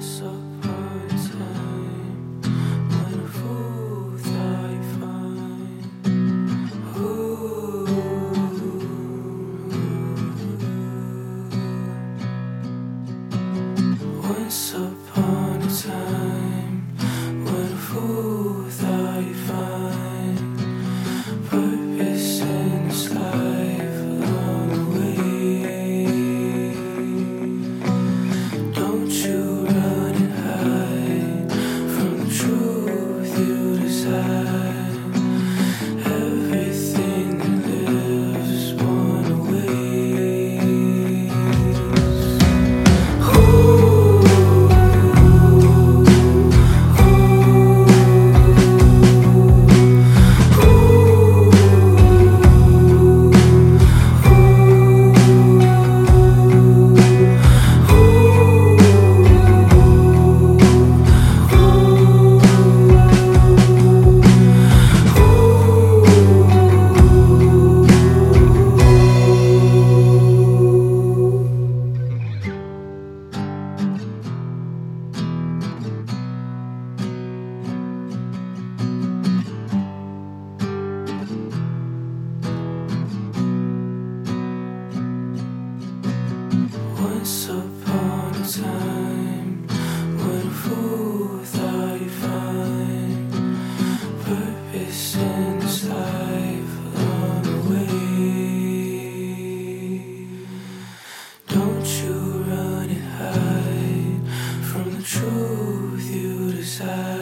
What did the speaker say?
Once upon a time, when a fool thought he'd find Once upon a time, when a fool thought he'd find purpose in his life along the way. Don't you run and hide from the truth you desire. Everything that lives is born away. Once upon a time, when a fool thought he'd find purpose in his life along the way. Don't you run and hide from the truth you desire.